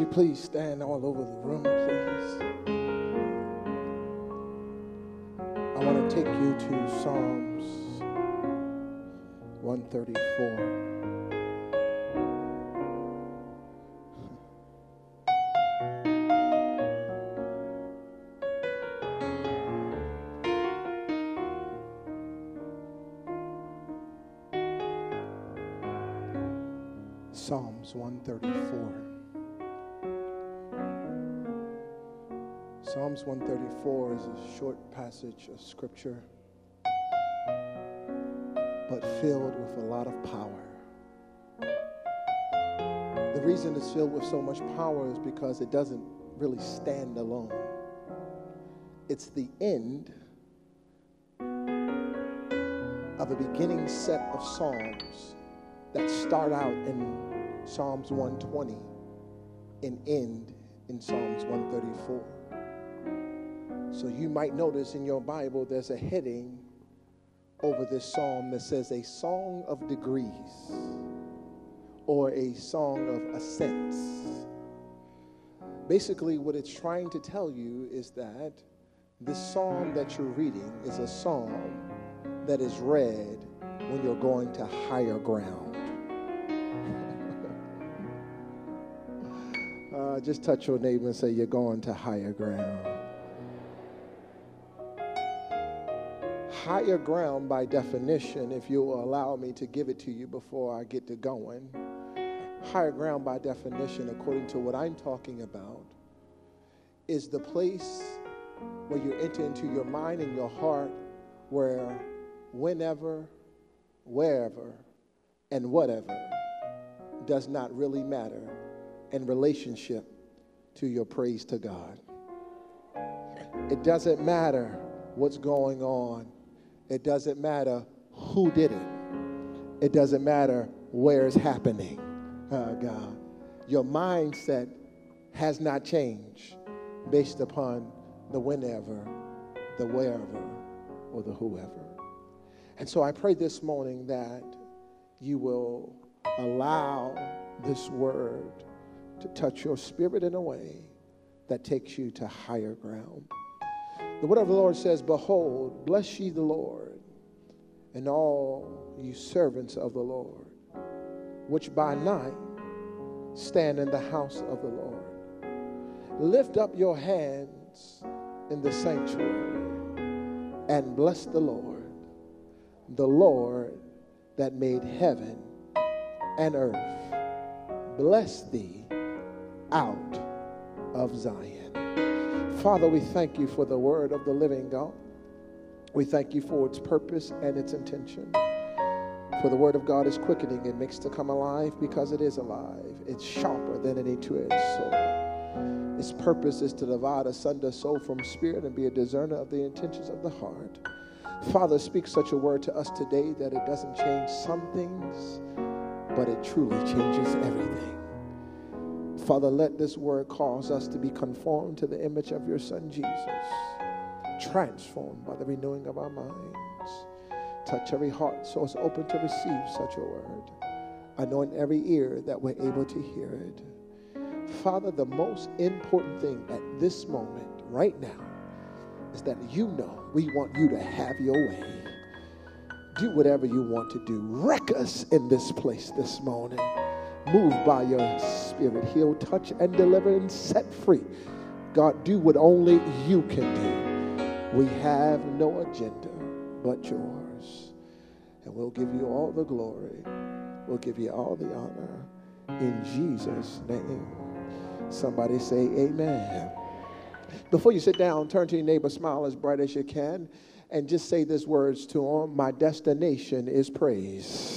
you please stand all over the room, please? I want to take you to Psalms 134. Psalms 134. Psalms 134 is a short passage of scripture, but filled with a lot of power. The reason it's filled with so much power is because it doesn't really stand alone. It's the end of a beginning set of psalms that start out in Psalms 120 and end in Psalms 134. So you might notice in your Bible there's a heading over this psalm that says a song of degrees or a song of ascents. Basically what it's trying to tell you is that this psalm that you're reading is a psalm that is read when you're going to higher ground. Just touch your neighbor and say, you're going to higher ground. Higher ground, by definition, if you'll allow me to give it to you before I get to going, higher ground, by definition, according to what I'm talking about, is the place where you enter into your mind and your heart where whenever, wherever, and whatever does not really matter in relationship to your praise to God. It doesn't matter what's going on. It doesn't matter who did it. It doesn't matter where it's happening. God, your mindset has not changed based upon the whenever, the wherever, or the whoever. And so I pray this morning that you will allow this word to touch your spirit in a way that takes you to higher ground. The word of the Lord says, behold, bless ye the Lord, and all you servants of the Lord, which by night stand in the house of the Lord. Lift up your hands in the sanctuary and bless the Lord that made heaven and earth. Bless thee out of Zion. Father, we thank you for the word of the living God. We thank you for its purpose and its intention. For the word of God is quickening. It makes to come alive because it is alive. It's sharper than any two-edged sword. Its purpose is to divide asunder soul from spirit and be a discerner of the intentions of the heart. Father, speak such a word to us today that it doesn't change some things, but it truly changes everything. Father, let this word cause us to be conformed to the image of your Son, Jesus, transformed by the renewing of our minds. Touch every heart so it's open to receive such a word. Anoint every ear that we're able to hear it. Father, the most important thing at this moment, right now, is that you know we want you to have your way. Do whatever you want to do. Wreck us in this place this morning. Move by your spirit. Heal, touch, and deliver and set free. God, do what only you can do. We have no agenda but yours. And we'll give you all the glory. We'll give you all the honor. In Jesus' name. Somebody say amen. Before you sit down, turn to your neighbor, smile as bright as you can, and just say these words to him. My destination is praise.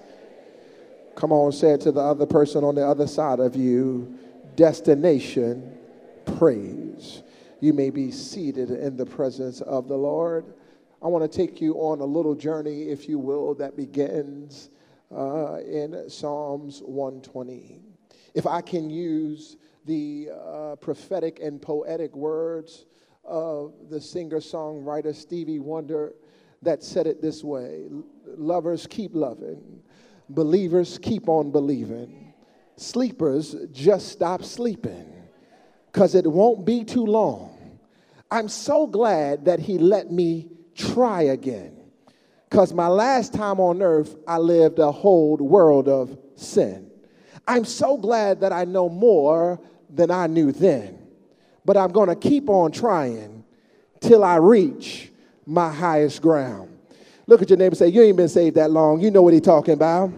Come on, say it to the other person on the other side of you. Destination, praise. You may be seated in the presence of the Lord. I want to take you on a little journey, if you will, that begins in Psalms 120. If I can use the prophetic and poetic words of the singer-songwriter Stevie Wonder that said it this way: lovers keep loving, believers keep on believing, Sleepers, just stop sleeping, because it won't be too long. I'm so glad that he let me try again, because my last time on earth, I lived a whole world of sin. I'm so glad that I know more than I knew then, but I'm going to keep on trying till I reach my highest ground. Look at your neighbor and say, you ain't been saved that long. You know what he's talking about.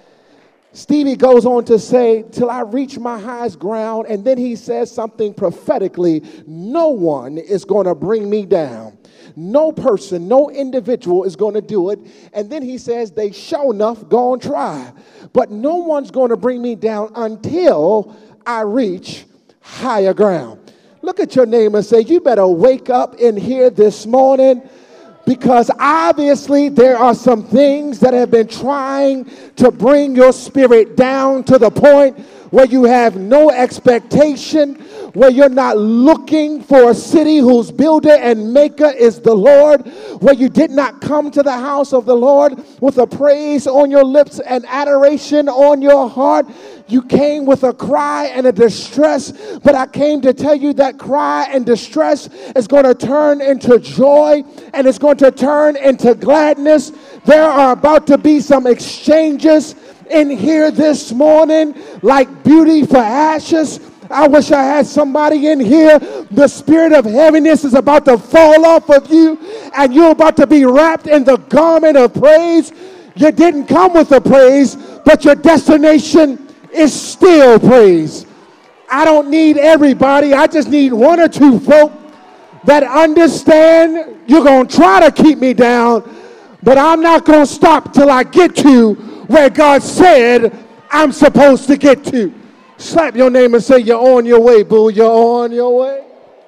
Stevie goes on to say, till I reach my highest ground, and then he says something prophetically, no one is going to bring me down. No person, no individual is going to do it. And then he says, they sure enough gonna try. But no one's going to bring me down until I reach higher ground. Look at your neighbor and say, you better wake up in here this morning, because obviously there are some things that have been trying to bring your spirit down to the point where you have no expectation, where you're not looking for a city whose builder and maker is the Lord, where you did not come to the house of the Lord with a praise on your lips and adoration on your heart. You came with a cry and a distress, but I came to tell you that cry and distress is going to turn into joy, and it's going to turn into gladness. There are about to be some exchanges in here this morning, like beauty for ashes. I wish I had somebody in here. The spirit of heaviness is about to fall off of you, and you're about to be wrapped in the garment of praise. You didn't come with the praise, but your destination is still praise. I don't need everybody. I just need one or two folk that understand you're going to try to keep me down, but I'm not going to stop till I get to where God said I'm supposed to get to. Slap your name and say, you're on your way, boo. You're on your way.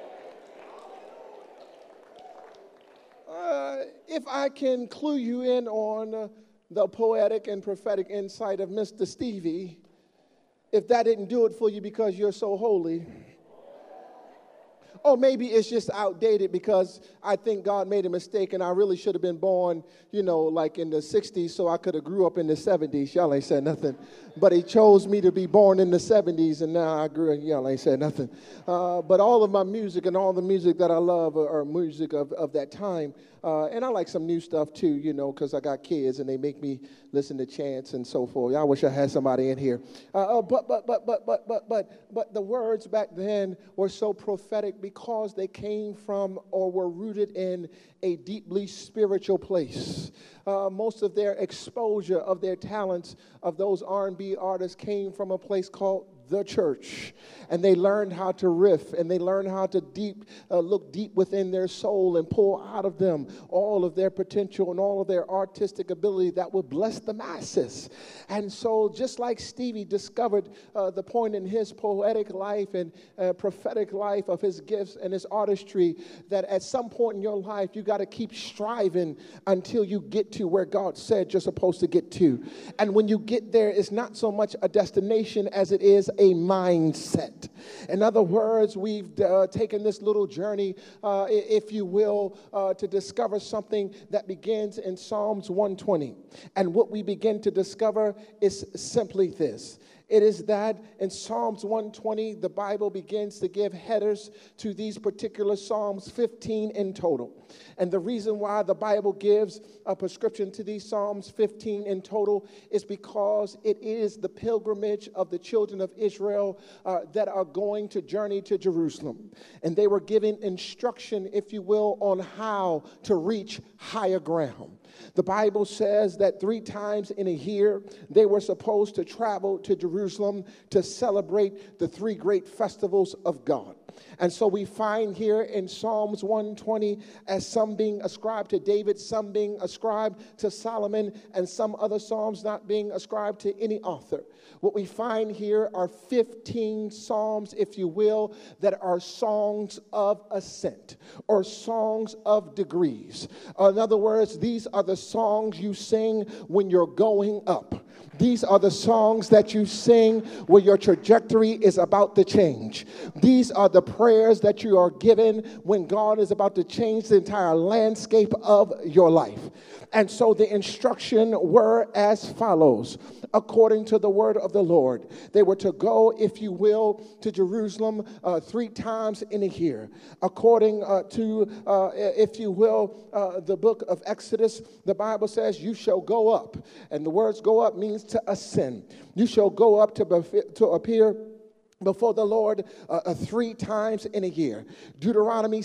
If I can clue you in on the poetic and prophetic insight of Mr. Stevie, if that didn't do it for you because you're so holy, or maybe it's just outdated because I think God made a mistake and I really should have been born, like in the 60s, so I could have grew up in the 70s. Y'all ain't said nothing. But he chose me to be born in the 70s, and now I grew up. Y'all ain't said nothing. But all of my music and all the music that I love are music of that time. And I like some new stuff too, because I got kids and they make me listen to chants and so forth. I wish I had somebody in here. But the words back then were so prophetic because they came from or were rooted in a deeply spiritual place. Most of their exposure of their talents of those R&B artists came from a place called the church, and they learned how to riff, and they learned how to look deep within their soul and pull out of them all of their potential and all of their artistic ability that would bless the masses. And so just like Stevie discovered the point in his poetic life and prophetic life of his gifts and his artistry, that at some point in your life you got to keep striving until you get to where God said you're supposed to get to. And when you get there, it's not so much a destination as it is a mindset. In other words, we've taken this little journey, if you will, to discover something that begins in Psalms 120. And what we begin to discover is simply this. It is that in Psalms 120, the Bible begins to give headers to these particular Psalms, 15 in total. And the reason why the Bible gives a prescription to these Psalms, 15 in total, is because it is the pilgrimage of the children of Israel that are going to journey to Jerusalem. And they were given instruction, if you will, on how to reach higher ground. The Bible says that 3 times in a year, they were supposed to travel to Jerusalem to celebrate the 3 great festivals of God. And so we find here in Psalms 120, as some being ascribed to David, some being ascribed to Solomon, and some other Psalms not being ascribed to any author. What we find here are 15 Psalms, if you will, that are songs of ascent or songs of degrees. In other words, these are the songs you sing when you're going up. These are the songs that you sing sing where your trajectory is about to change. These are the prayers that you are given when God is about to change the entire landscape of your life. And so the instruction were as follows, according to the word of the Lord. They were to go, if you will, to Jerusalem 3 times in a year. According to, if you will, the book of Exodus, the Bible says, you shall go up. And the words go up means to ascend. You shall go up to appear before the Lord 3 times in a year. Deuteronomy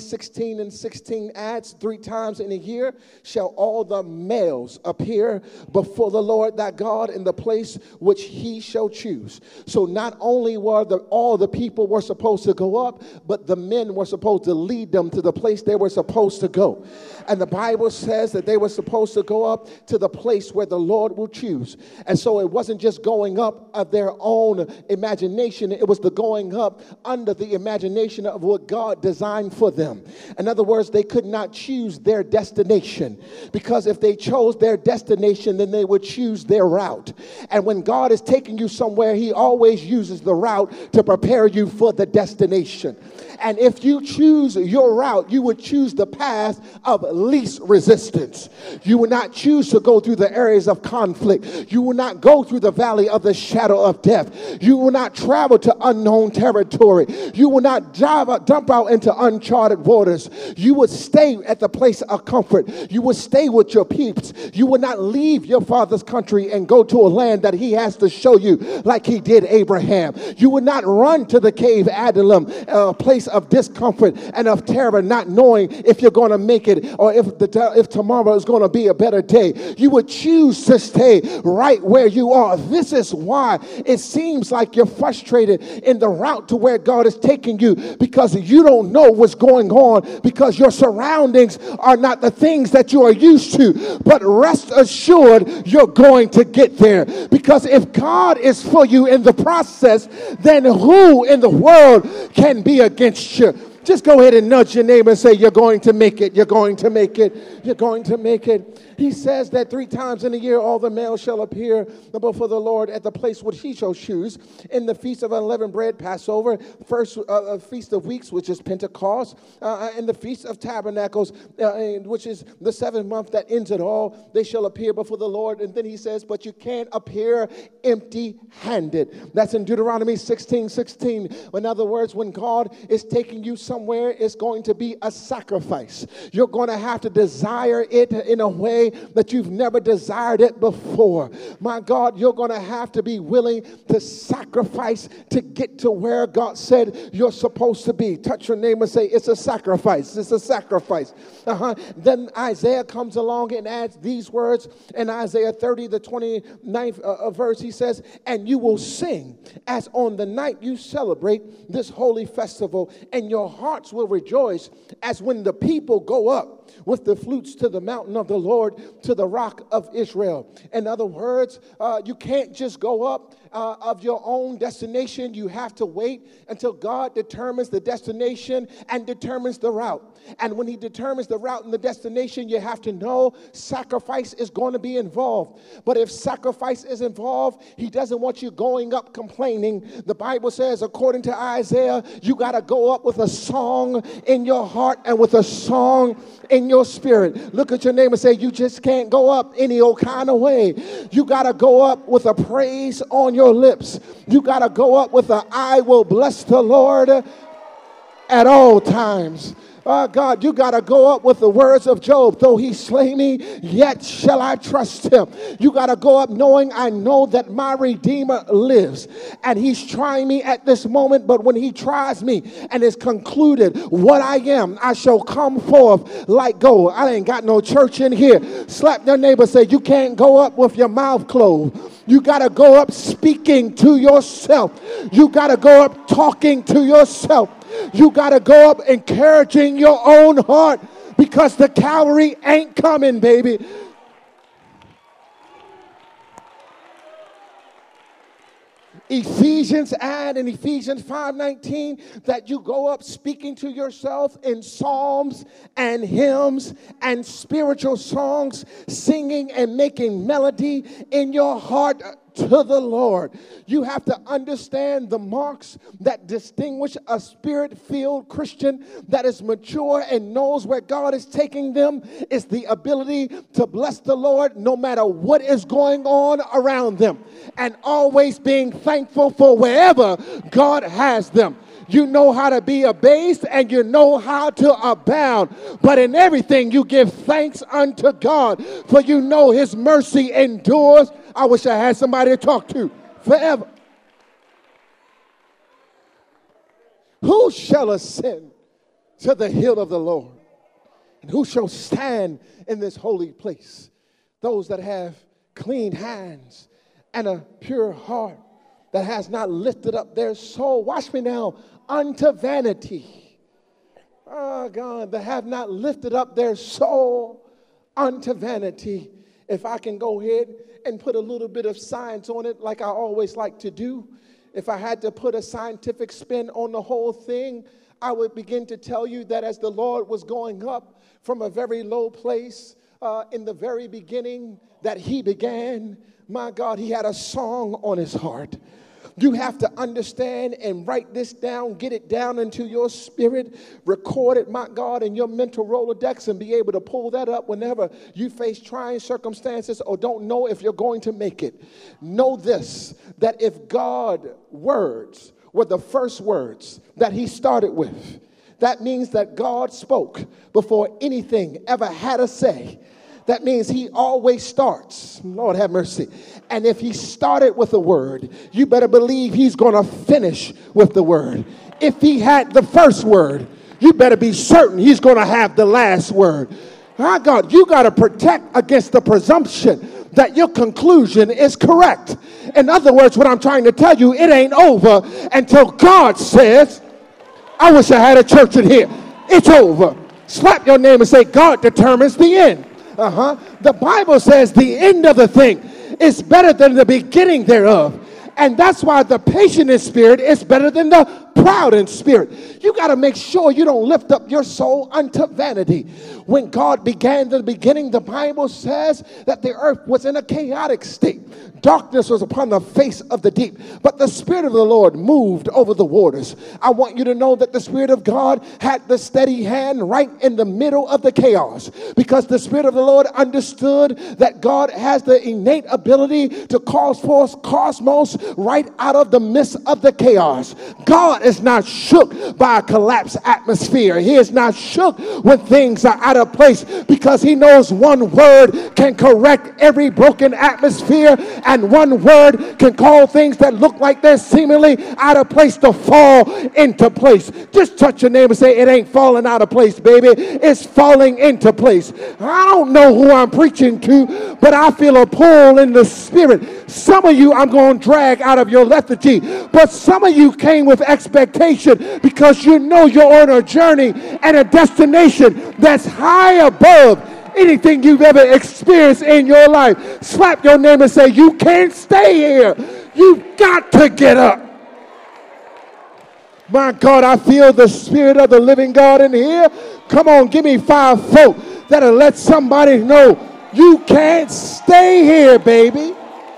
16:16 adds, 3 times in a year shall all the males appear before the Lord thy God in the place which he shall choose. So not only were all the people were supposed to go up, but the men were supposed to lead them to the place they were supposed to go. And the Bible says that they were supposed to go up to the place where the Lord will choose. And so it wasn't just going up of their own imagination, it was the going up under the imagination of what God designed for them. In other words, they could not choose their destination, because if they chose their destination, then they would choose their route. And when God is taking you somewhere, he always uses the route to prepare you for the destination. And if you choose your route, you would choose the path of least resistance. You will not choose to go through the areas of conflict. You will not go through the valley of the shadow of death. You will not travel to unknown territory. You will not dump out into uncharted waters. You would stay at the place of comfort. You would stay with your peeps. You will not leave your father's country and go to a land that he has to show you, like he did Abraham. You would not run to the cave Adullam, a place of discomfort and of terror, not knowing if you're going to make it or if tomorrow is going to be a better day. You would choose to stay right where you are. This is why it seems like you're frustrated in the route to where God is taking you, because you don't know what's going on, because your surroundings are not the things that you are used to. But rest assured, you're going to get there, because if God is for you in the process, then who in the world can be against you? Just go ahead and nudge your neighbor and say, you're going to make it. You're going to make it. You're going to make it. He says that 3 times in a year all the males shall appear before the Lord at the place which he shall choose. In the Feast of Unleavened Bread, Passover, first Feast of Weeks, which is Pentecost, and the Feast of Tabernacles, which is the 7th month that ends it all, they shall appear before the Lord. And then he says, but you can't appear empty-handed. That's in Deuteronomy 16:16. In other words, when God is taking you somewhere, it's going to be a sacrifice. You're going to have to desire it in a way that you've never desired it before. My God, you're going to have to be willing to sacrifice to get to where God said you're supposed to be. Touch your neighbor and say, it's a sacrifice. It's a sacrifice. Then Isaiah comes along and adds these words in Isaiah 30, the 29th verse. He says, and you will sing as on the night you celebrate this holy festival, and your hearts will rejoice as when the people go up with the flutes to the mountain of the Lord, to the rock of Israel. In other words, you can't just go up of your own destination. You have to wait until God determines the destination and determines the route. And when he determines the route and the destination, you have to know sacrifice is going to be involved. But if sacrifice is involved, he doesn't want you going up complaining. The Bible says, according to Isaiah, you got to go up with a song in your heart and with a song in your spirit. Look at your neighbor and say, you just can't go up any old kind of way. You got to go up with a praise on your lips. You got to go up with a I will bless the Lord at all times. God, you got to go up with the words of Job. Though he slay me, yet shall I trust him. You got to go up knowing I know that my Redeemer lives. And he's trying me at this moment, but when he tries me and is concluded what I am, I shall come forth like gold. I ain't got no church in here. Slap your neighbor, say, you can't go up with your mouth closed. You got to go up speaking to yourself. You got to go up talking to yourself. You got to go up encouraging your own heart, because the cavalry ain't coming, baby. Ephesians add in Ephesians 5:19 that you go up speaking to yourself in psalms and hymns and spiritual songs, singing and making melody in your heart to the Lord. You have to understand the marks that distinguish a spirit-filled Christian that is mature and knows where God is taking them. Is the ability to bless the Lord no matter what is going on around them, and always being thankful for wherever God has them. You know how to be abased and you know how to abound. But in everything you give thanks unto God, for you know his mercy endures. I wish I had somebody to talk to forever. Who shall ascend to the hill of the Lord? And who shall stand in this holy place? Those that have clean hands and a pure heart, that has not lifted up their soul. Watch me now. Unto vanity. Oh God, that have not lifted up their soul unto vanity. If I can go ahead and put a little bit of science on it, like I always like to do, if I had to put a scientific spin on the whole thing, I would begin to tell you that as the Lord was going up from a very low place in the very beginning that he began, my God, he had a song on his heart. You have to understand and write this down, get it down into your spirit, record it, my God, in your mental Rolodex, and be able to pull that up whenever you face trying circumstances or don't know if you're going to make it. Know this, that if God's words were the first words that he started with, that means that God spoke before anything ever had a say. That means he always starts. Lord have mercy. And if he started with a word, you better believe he's going to finish with the word. If he had the first word, you better be certain he's going to have the last word. My God, you got to protect against the presumption that your conclusion is correct. In other words, what I'm trying to tell you, it ain't over until God says, I wish I had a church in here. It's over. Slap your name and say, God determines the end. The Bible says the end of the thing is better than the beginning thereof. And that's why the patient in spirit is better than the proud in spirit. You got to make sure you don't lift up your soul unto vanity. When God began the beginning, the Bible says that the earth was in a chaotic state. Darkness was upon the face of the deep, but the Spirit of the Lord moved over the waters. I want you to know that the Spirit of God had the steady hand right in the middle of the chaos, because the Spirit of the Lord understood that God has the innate ability to cause forth cosmos right out of the midst of the chaos. God is not shook by a collapsed atmosphere. He is not shook when things are out of place, because he knows one word can correct every broken atmosphere, and one word can call things that look like they're seemingly out of place to fall into place. Just touch your neighbor and say, it ain't falling out of place, baby. It's falling into place. I don't know who I'm preaching to, but I feel a pull in the spirit. Some of you I'm going to drag out of your lethargy, but some of you came with expectation because you know you're on a journey and a destination that's high above anything you've ever experienced in your life. Slap your neighbor and say, you can't stay here. You've got to get up. My God, I feel the Spirit of the living God in here. Come on, give me 5 folk that'll let somebody know you can't stay here, baby.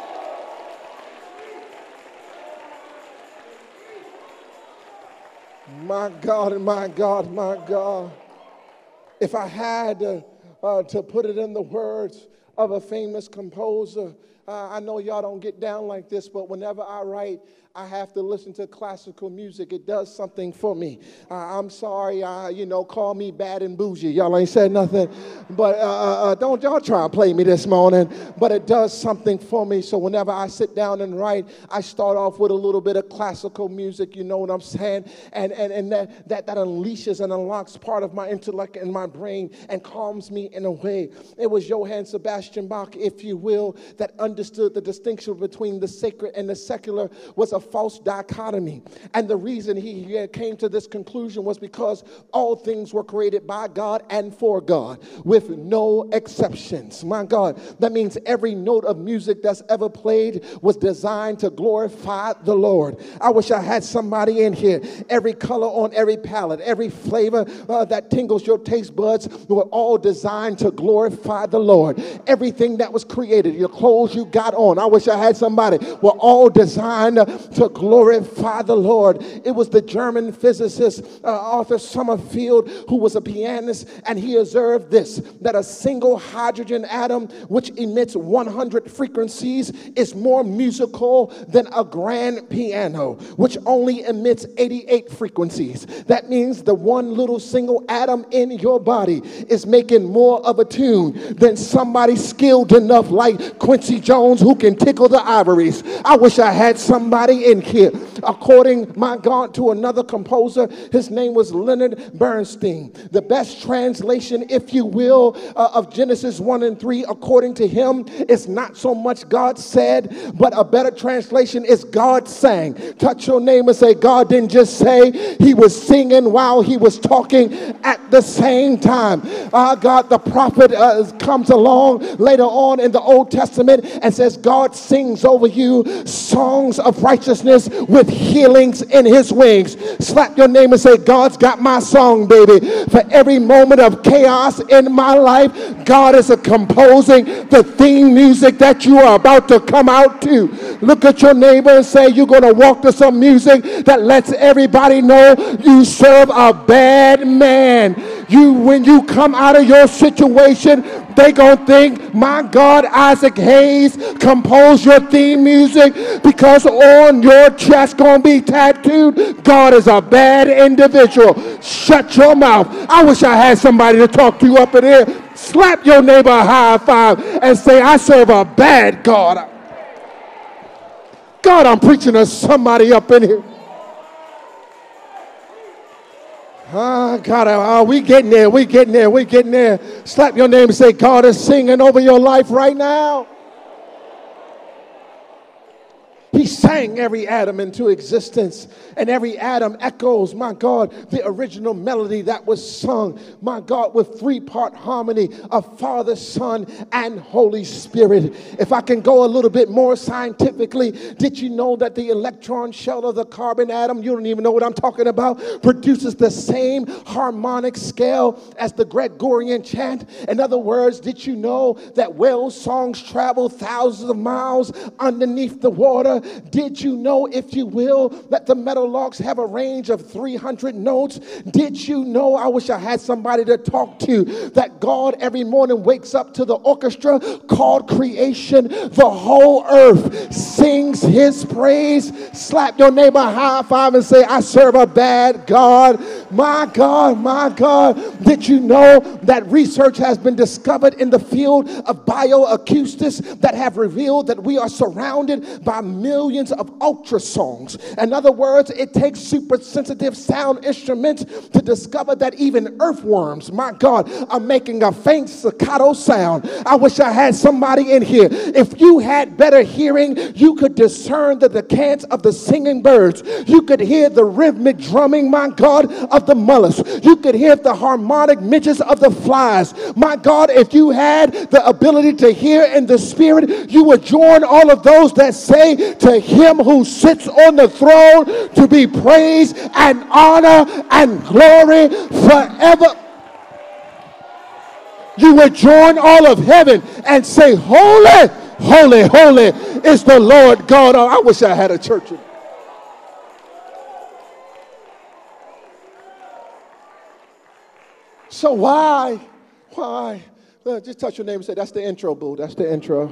My God, my God, my God. If I had to put it in the words of a famous composer, I know y'all don't get down like this, but whenever I write, I have to listen to classical music. It does something for me. I'm sorry, call me bad and bougie. Y'all ain't said nothing, but don't y'all try and play me this morning. But it does something for me. So whenever I sit down and write, I start off with a little bit of classical music. You know what I'm saying? And that unleashes and unlocks part of my intellect and my brain and calms me in a way. It was Johann Sebastian Bach, if you will, that understood the distinction between the sacred and the secular was a false dichotomy. And the reason he came to this conclusion was because all things were created by God and for God, with no exceptions. My God, that means every note of music that's ever played was designed to glorify the Lord. I wish I had somebody in here. Every color on every palette, every flavor that tingles your taste buds were all designed to glorify the Lord. Everything that was created, your clothes you got on. I wish I had somebody. Were all designed to glorify the Lord. It was the German physicist Arthur Sommerfeld who was a pianist, and he observed this, that a single hydrogen atom which emits 100 frequencies is more musical than a grand piano which only emits 88 frequencies. That means the one little single atom in your body is making more of a tune than somebody skilled enough like Quincy Jones who can tickle the ivories. I wish I had somebody in here. According, my God, to another composer, his name was Leonard Bernstein. The best translation, if you will, of Genesis 1 and 3, according to him, is not so much God said, but a better translation is God sang. Touch your neighbor and say, God didn't just say, he was singing while he was talking at the same time. God, the prophet comes along later on in the Old Testament and says, God sings over you songs of righteousness with healings in his wings. Slap your name and say, God's got my song, baby. For every moment of chaos in my life, God is composing the theme music that you are about to come out to. Look at your neighbor and say, you're going to walk to some music that lets everybody know you serve a bad man. When you come out of your situation, they gonna think, my God, Isaac Hayes composed your theme music, because on your chest gonna be tattooed, God is a bad individual. Shut your mouth. I wish I had somebody to talk to up in here. Slap your neighbor a high five and say, I serve a bad God. God, I'm preaching to somebody up in here. God, we getting there. Slap your name and say, God is singing over your life right now. He sang every atom into existence, and every atom echoes, my God, the original melody that was sung, my God, with three-part harmony of Father, Son, and Holy Spirit. If I can go a little bit more scientifically, did you know that the electron shell of the carbon atom, you don't even know what I'm talking about, produces the same harmonic scale as the Gregorian chant? In other words, did you know that whale songs travel thousands of miles underneath the water? Did you know, if you will, that the meadowlarks have a range of 300 notes? Did you know, I wish I had somebody to talk to, that God every morning wakes up to the orchestra called creation? The whole earth sings his praise. Slap your neighbor high five and say, I serve a bad God. My God, my God. Did you know that research has been discovered in the field of bioacoustics that have revealed that we are surrounded by millions of ultrasongs? In other words, it takes super sensitive sound instruments to discover that even earthworms, my God, are making a faint staccato sound. I wish I had somebody in here. If you had better hearing, you could discern the cadence of the singing birds. You could hear the rhythmic drumming, my God, of the mollusks. You could hear the harmonic midges of the flies. My God, if you had the ability to hear in the spirit, you would join all of those that say, to him who sits on the throne to be praised and honor and glory forever. You would join all of heaven and say, holy, holy, holy is the Lord God. Oh, I wish I had a church. So why? Just touch your neighbor and say, that's the intro, boo. That's the intro.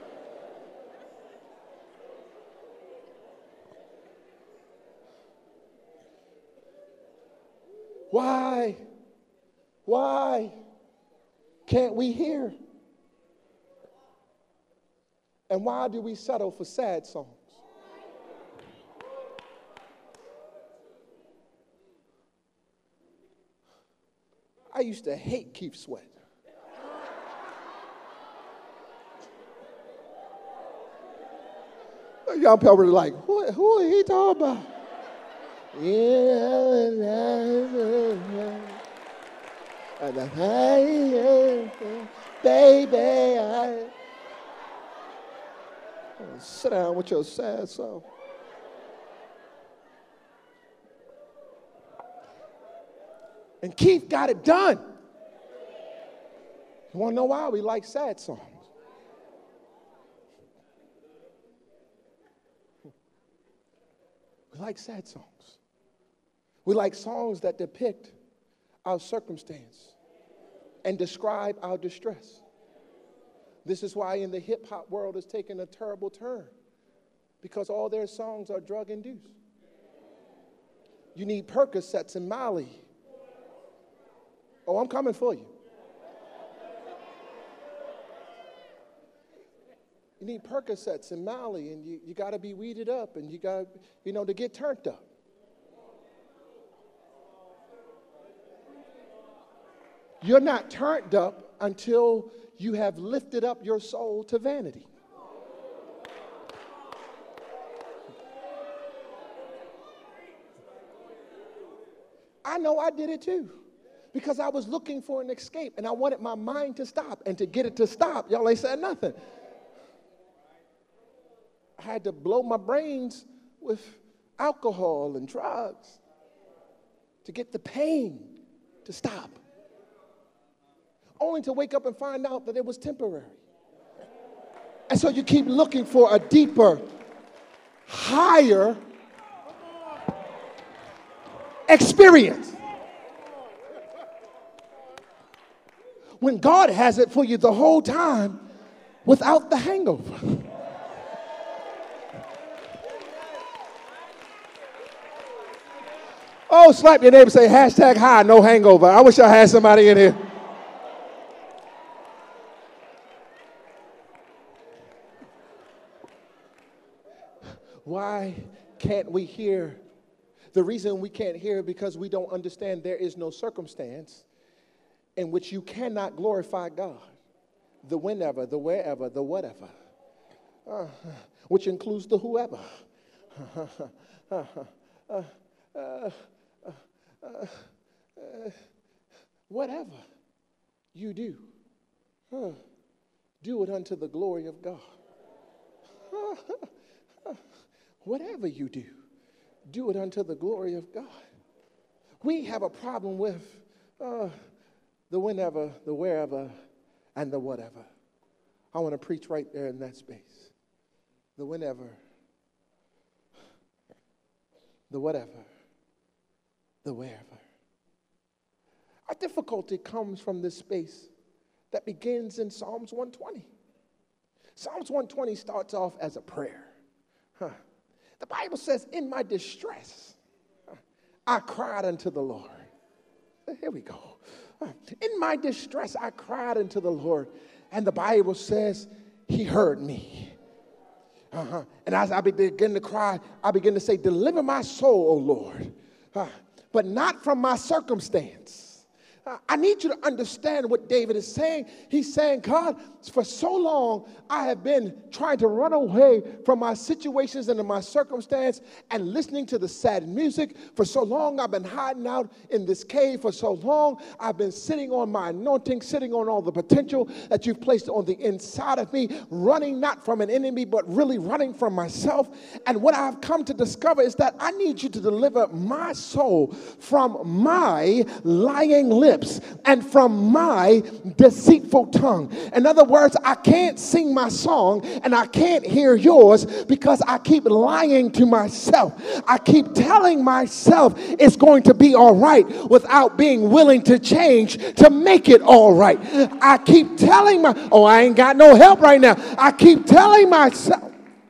Why can't we hear? And why do we settle for sad songs? I used to hate Keith Sweat. Y'all probably like, who are he talking about? Baby, sit down with your sad self. And Keith got it done. You want to know why? We like sad songs. like sad songs. We like songs that depict our circumstance and describe our distress. This is why in the hip-hop world it's taken a terrible turn, because all their songs are drug-induced. You need Percocets and Molly. Oh, I'm coming for you. You need Percocets and Molly, and you got to be weeded up, and you got, to get turned up. You're not turned up until you have lifted up your soul to vanity. I know I did it too, because I was looking for an escape, and I wanted my mind to stop, and to get it to stop, y'all ain't said nothing. I had to blow my brains with alcohol and drugs to get the pain to stop, only to wake up and find out that it was temporary. And so you keep looking for a deeper, higher experience, when God has it for you the whole time without the hangover. Oh, slap your neighbor, say hashtag high, no hangover. I wish I had somebody in here. Why can't we hear? The reason we can't hear is because we don't understand there is no circumstance in which you cannot glorify God. The whenever, the wherever, the whatever, which includes the whoever. Whatever you do, do it unto the glory of God. Whatever you do it unto the glory of God. We have a problem with the whenever, the wherever, and the whatever. I want to preach right there in that space. The whenever, the whatever, the wherever. Our difficulty comes from this space that begins in Psalms 120. Psalms 120 starts off as a prayer. The Bible says, in my distress, I cried unto the Lord. Here we go. In my distress, I cried unto the Lord. And the Bible says, he heard me. And as I begin to cry, I begin to say, deliver my soul, O Lord, but not from my circumstance. I need you to understand what David is saying. He's saying, God, for so long I have been trying to run away from my situations and my circumstance and listening to the sad music. For so long I've been hiding out in this cave. For so long I've been sitting on my anointing, sitting on all the potential that you've placed on the inside of me, running not from an enemy, but really running from myself. And what I've come to discover is that I need you to deliver my soul from my lying lips and from my deceitful tongue. In other words, I can't sing my song and I can't hear yours because I keep lying to myself. I keep telling myself it's going to be all right without being willing to change to make it all right. I keep telling I ain't got no help right now. I keep telling myself.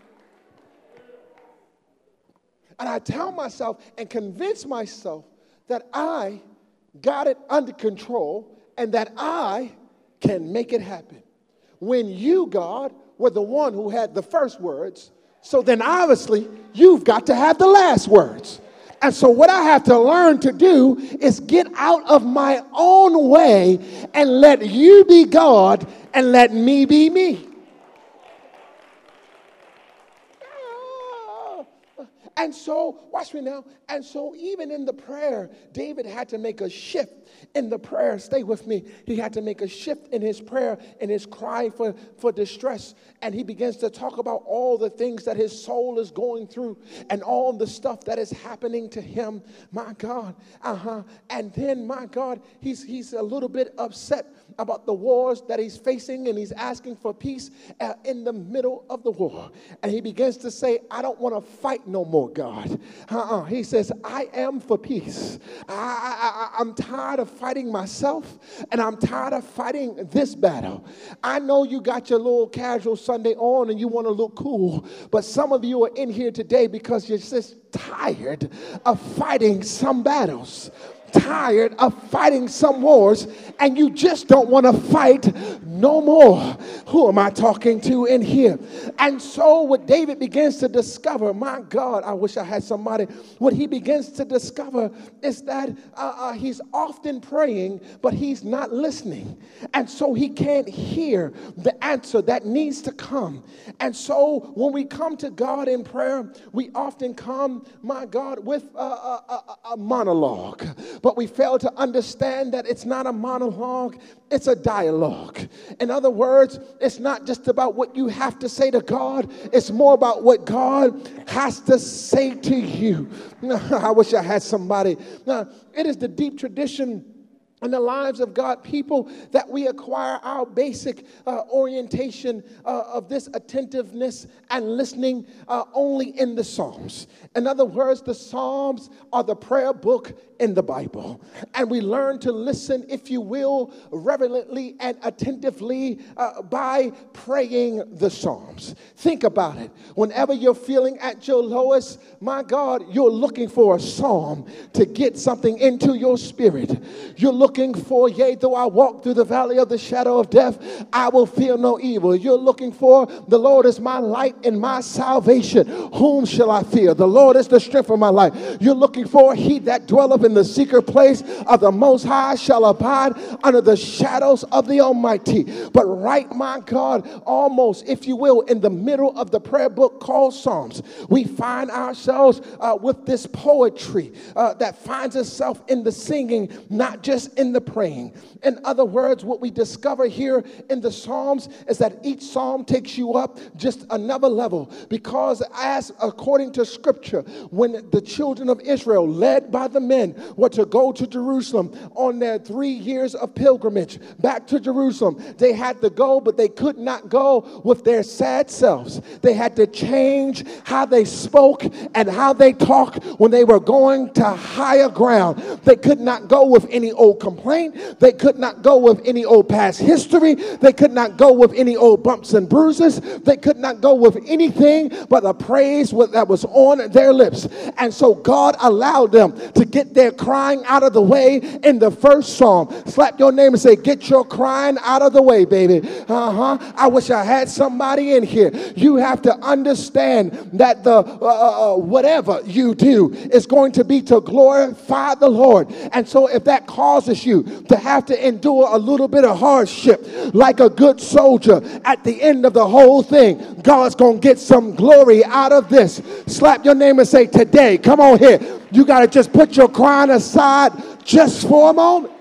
And I tell myself and convince myself that I got it under control and that I can make it happen. When you, God, were the one who had the first words, so then obviously you've got to have the last words. And so what I have to learn to do is get out of my own way and let you be God and let me be me. And so, watch me now. And so even in the prayer, David had to make a shift in the prayer. Stay with me. He had to make a shift in his prayer, in his cry for distress. And he begins to talk about all the things that his soul is going through and all the stuff that is happening to him. My God. And then, my God, he's a little bit upset about the wars that he's facing, and he's asking for peace in the middle of the war. And he begins to say, I don't want to fight no more, God. He says, I am for peace. I'm tired of fighting myself, and I'm tired of fighting this battle. I know you got your little casual Sunday on and you want to look cool, but some of you are in here today because you're just tired of fighting some battles, tired of fighting some wars, and you just don't want to fight no more. Who am I talking to in here? And so what David begins to discover, my God, I wish I had somebody, what he begins to discover is that he's often praying, but he's not listening. And so he can't hear the answer that needs to come. And so when we come to God in prayer, we often come, my God, with a monologue. But we fail to understand that it's not a monologue, it's a dialogue. In other words, it's not just about what you have to say to God, it's more about what God has to say to you. I wish I had somebody. It is the deep tradition in the lives of God people that we acquire our basic orientation of this attentiveness and listening only in the Psalms. In other words, the Psalms are the prayer book in the Bible. And we learn to listen, if you will, reverently and attentively by praying the Psalms. Think about it. Whenever you're feeling at your lowest, my God, you're looking for a psalm to get something into your spirit. You're looking for, yea, though I walk through the valley of the shadow of death, I will fear no evil. You're looking for, the Lord is my light and my salvation. Whom shall I fear? The Lord is the strength of my life. You're looking for, he that dwelleth in the secret place of the Most High shall abide under the shadows of the Almighty. But right, my God, almost, if you will, in the middle of the prayer book called Psalms, we find ourselves with this poetry that finds itself in the singing, not just in the praying. In other words, what we discover here in the Psalms is that each psalm takes you up just another level, because as according to Scripture, when the children of Israel, led by the men, were to go to Jerusalem on their 3 years of pilgrimage back to Jerusalem, they had to go, but they could not go with their sad selves. They had to change how they spoke and how they talked when they were going to higher ground. They could not go with any old complaint. They could not go with any old past history. They could not go with any old bumps and bruises. They could not go with anything but the praise that was on their lips. And so God allowed them to get their crying out of the way in the first psalm. Slap your neighbor and say, get your crying out of the way, baby. I wish I had somebody in here. You have to understand that the whatever you do is going to be to glorify the Lord. And so if that causes you to have to endure a little bit of hardship like a good soldier, at the end of the whole thing, God's going to get some glory out of this. Slap your neighbor and say, today, come on here. You got to just put your crying aside just for a moment.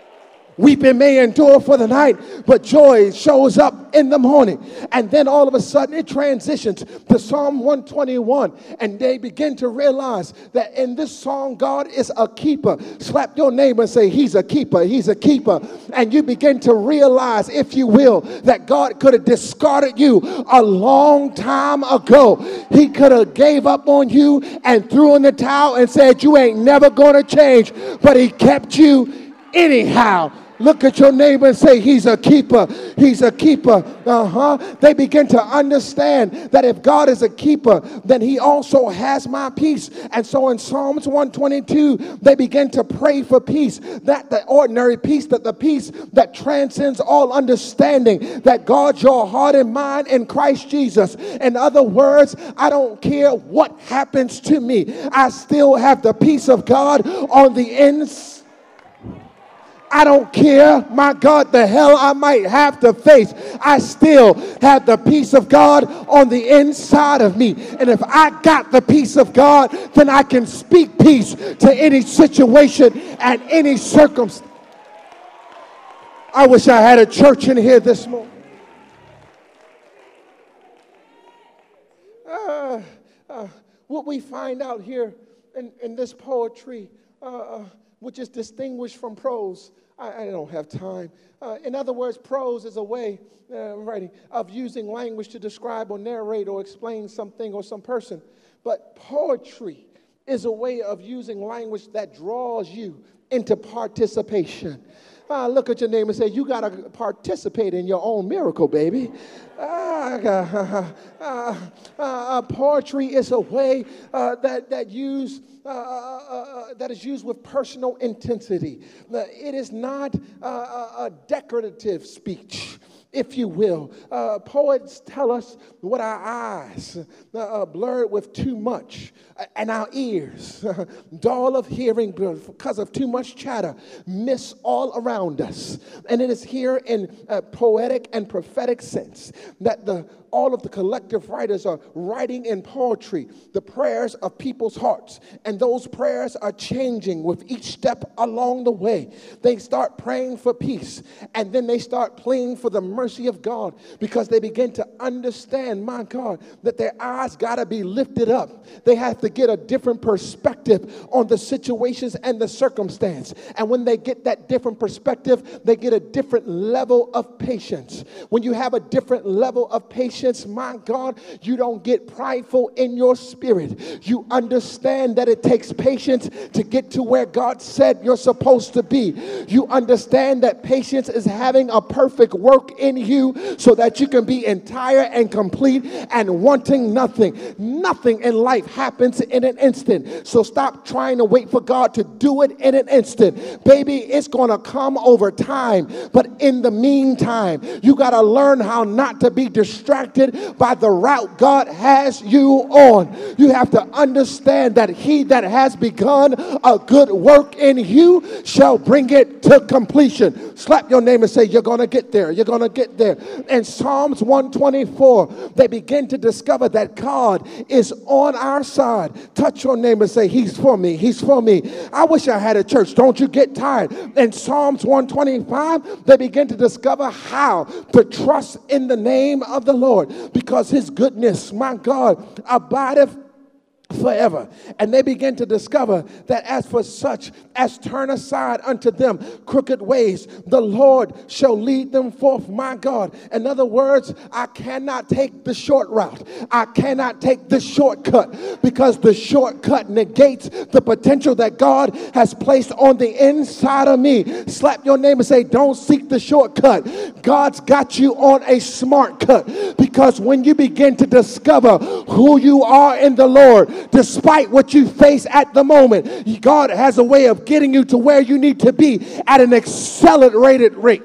Weeping may endure for the night, but joy shows up in the morning. And then all of a sudden it transitions to Psalm 121. And they begin to realize that in this song, God is a keeper. Slap your neighbor and say, he's a keeper. He's a keeper. And you begin to realize, if you will, that God could have discarded you a long time ago. He could have gave up on you and threw in the towel and said, you ain't never going to change. But he kept you anyhow. Look at your neighbor and say, he's a keeper. He's a keeper. They begin to understand that if God is a keeper, then he also has my peace. And so in Psalms 122, they begin to pray for peace, that the ordinary peace, that the peace that transcends all understanding, that guards your heart and mind in Christ Jesus. In other words, I don't care what happens to me. I still have the peace of God on the inside. I don't care, my God, the hell I might have to face. I still have the peace of God on the inside of me. And if I got the peace of God, then I can speak peace to any situation and any circumstance. I wish I had a church in here this morning. What we find out here in this poetry, which is distinguished from prose. I don't have time. In other words, prose is a way of using language to describe or narrate or explain something or some person. But poetry is a way of using language that draws you into participation. Look at your neighbor and say, you got to participate in your own miracle, baby. Poetry is a way that is used with personal intensity. It is not a decorative speech, if you will. Poets tell us what our eyes, blurred with too much, and our ears, dull of hearing because of too much chatter, miss all around us. And it is here in a poetic and prophetic sense that all of the collective writers are writing in poetry the prayers of people's hearts. And those prayers are changing with each step along the way. They start praying for peace, and then they start pleading for the mercy of God, because they begin to understand, my God, that their eyes got to be lifted up. They have to get a different perspective on the situations and the circumstance. And when they get that different perspective, they get a different level of patience. When you have a different level of patience, my God, you don't get prideful in your spirit. You understand that it takes patience to get to where God said you're supposed to be. You understand that patience is having a perfect work in you so that you can be entire and complete and wanting nothing. Nothing in life happens in an instant. So stop trying to wait for God to do it in an instant. Baby, it's going to come over time. But in the meantime, you got to learn how not to be distracted by the route God has you on. You have to understand that he that has begun a good work in you shall bring it to completion. Slap your neighbor and say, you're going to get there. You're going to get there. In Psalms 124, they begin to discover that God is on our side. Touch your neighbor and say, he's for me. He's for me. I wish I had a church. Don't you get tired. In Psalms 125, they begin to discover how to trust in the name of the Lord, because his goodness, my God, abideth forever. And they begin to discover that as for such as turn aside unto them crooked ways, the Lord shall lead them forth, my God. In other words, I cannot take the short route. I cannot take the shortcut, because the shortcut negates the potential that God has placed on the inside of me. Slap your neighbor and say, don't seek the shortcut. God's got you on a smart cut, because when you begin to discover who you are in the Lord, despite what you face at the moment, God has a way of getting you to where you need to be at an accelerated rate.